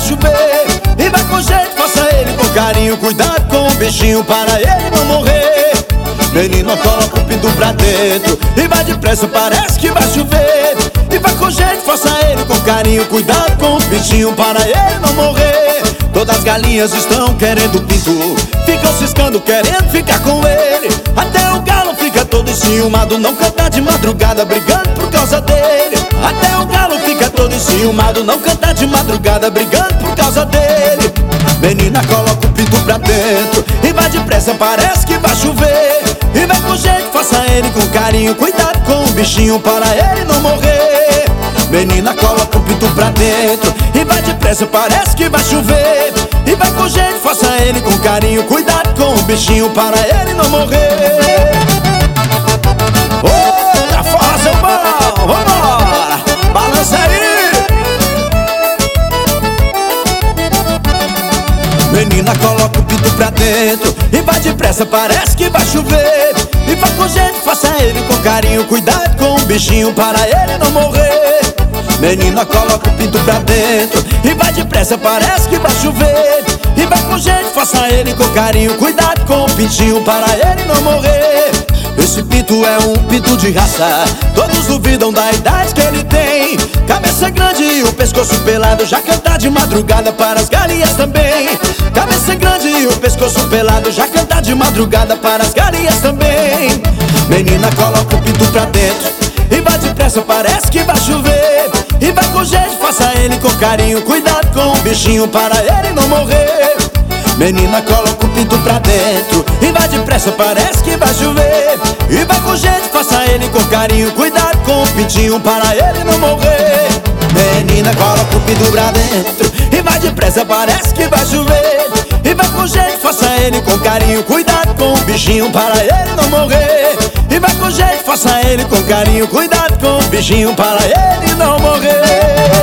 chover. E vai com jeito, faça ele com carinho. Cuidado com o bichinho para ele não morrer. Menina, coloca o pinto pra dentro e vai depressa, parece que vai chover. E vai com jeito, faça ele com carinho. Cuidado com o bichinho para ele não morrer. Todas as galinhas estão querendo o pinto, ficam ciscando querendo ficar com ele. Até o galo fica todo enciumado, não canta de madrugada brigando por causa dele. Até o galo fica todo enciumado, não canta de madrugada brigando por causa dele. Menina, coloca o pinto pra dentro e vai depressa, parece que vai chover. E vai com jeito, faça ele com carinho. Cuidado com o bichinho para ele não morrer. Menina, coloca o pinto pra dentro e vai depressa, parece que vai chover. E vai com jeito, faça ele com carinho. Cuidado com o bichinho para ele não morrer. Outra força, irmão, vambora, balança aí. Menina, coloca o pinto pra dentro e vai depressa, parece que vai chover. E vai com jeito, faça ele com carinho. Cuidado com o bichinho para ele não morrer. Menina, coloca o pinto pra dentro e vai depressa, parece que vai chover. E vai com jeito, faça ele com carinho. Cuidado com o pintinho para ele não morrer. Esse pinto é um pinto de raça, todos duvidam da idade que ele tem. Cabeça grande e o pescoço pelado, já canta de madrugada para as galinhas também. Cabeça grande e o pescoço pelado, já canta de madrugada para as galinhas também. Menina, coloca o pinto pra dentro e vai depressa, parece que vai chover. E vai com jeito, faça ele com carinho. Cuidado com o bichinho para ele não morrer. Menina, coloca o pinto pra dentro e vai depressa, parece que vai chover. E vai com jeito, faça ele com carinho. Cuidado com o pintinho para ele não morrer. Menina, coloca o pinto pra dentro e vai depressa, parece que vai chover. E vai com jeito, faça ele com carinho. Cuidado com o bichinho para ele não morrer. E vai com jeito, faça ele com carinho. Cuidado com o bichinho para ele não morrer.